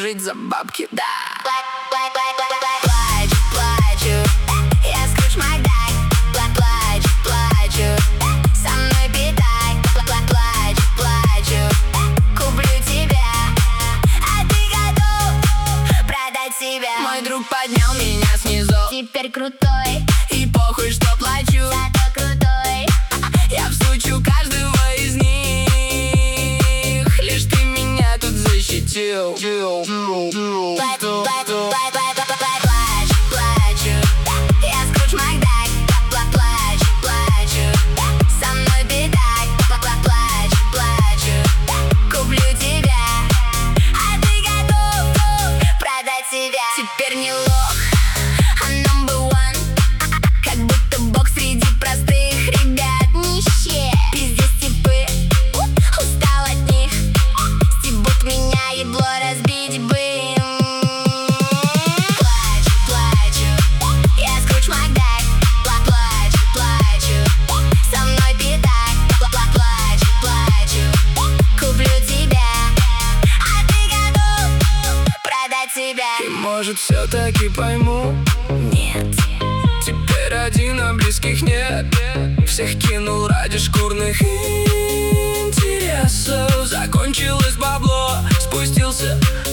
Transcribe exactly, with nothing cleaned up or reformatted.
жить за бабки, да. Плачу, плачу, я Скрудж Макдак. Плачу, плачу, со мной питай. Плачу, плачу, куплю тебя, а ты готов продать себя. Мой друг поднял меня снизу, Теперь крутой, и похуй, что плачу. зато крутой. Я всучу каждого из них, лишь ты меня тут защитил. Плачу, плачу, плачу, плачу, я Скрудж Макдак. Плачу, плачу, со мной беда. Плачу, плачу, куплю тебя, а ты готов продать себя. Теперь не лох, а number one. Как будто бог среди простых ребят. Нищие, пиздец типы, устал от них. Стебут меня, ебло разбить бы им. Плачу, плачу, я Скрудж Макдак. Плачу, плачу, со мной беда. Плачу, плачу, куплю тебя, а ты готов продать себя. И может все-таки пойму, Нет, теперь один, а близких нет. Всех кинул ради шкурных интересов. Закончилось бабло, спустился